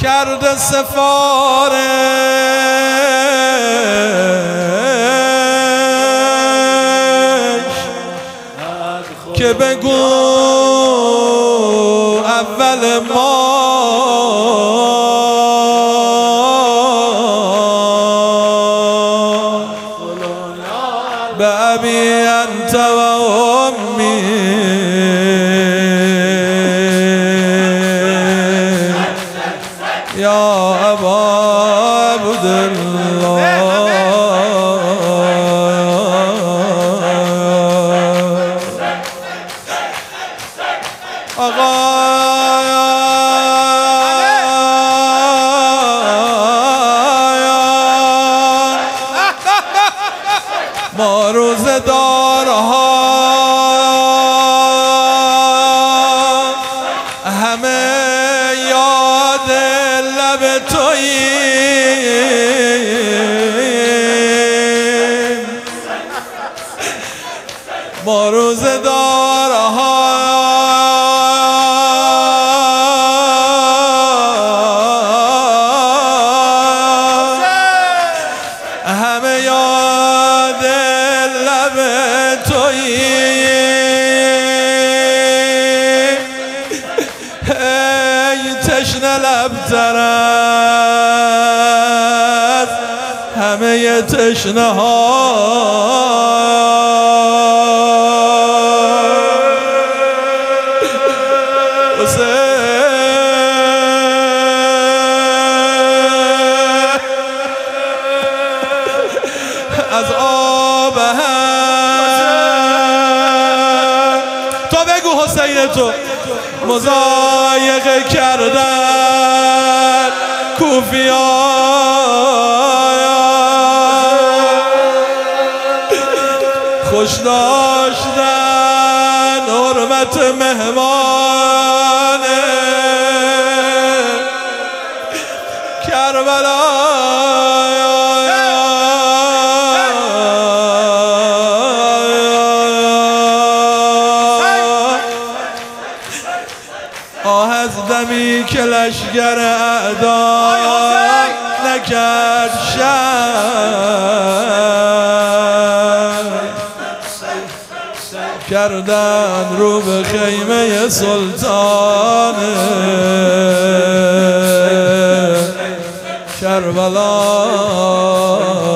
کرده سفارش که بگو اول ما به ابی انت و امی یا ابا عبدالله آقا ما روزه دارها همه یاد لب توییم ما روزه دارها همه یاد لب توییم ای تشنه لبتر از همه تشنه ها از آب هم تو بگو حسین تو مضایقه کردن کوفیان خوش داشتن حرمت مهمان کربلا از دمی که لشگر اعدا نکرد شر کردن رو به خیمه سلطان کربلا